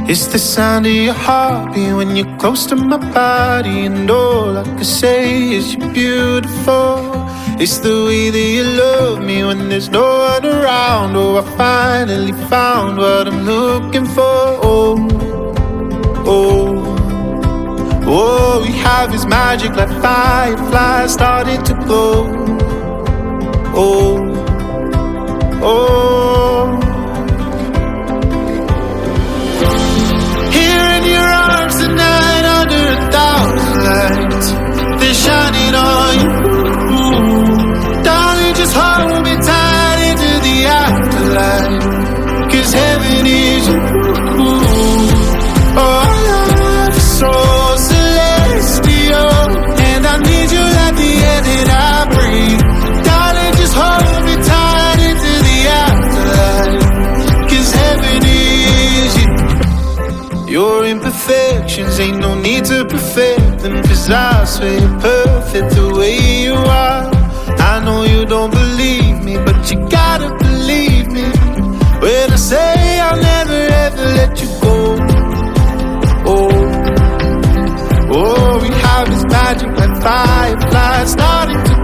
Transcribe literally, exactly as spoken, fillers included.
It's the sound of your heartbeat when you're close to my body, and all I can say is you're beautiful. It's the way that you love me when there's no one around. Oh, I finally found what I'm looking for. Oh, oh, oh, we have this magic like fireflies starting to glow. Oh, oh, here in your arms tonight under a thousand lights, they're shining on you. Darling, just hold me tight into the afterlife, 'cause heaven is you. Oh, our love is so celestial, and I need you like the air that I breathe. Darling, just hold me tight into the afterlife, 'cause heaven is you. Your imperfections ain't no need to perfect them, 'cause I swear you're perfect the way you are. I know you don't believe me, but you gotta believe me when I say I'll never ever let you go. Oh, oh, we have this magic like fireflies starting to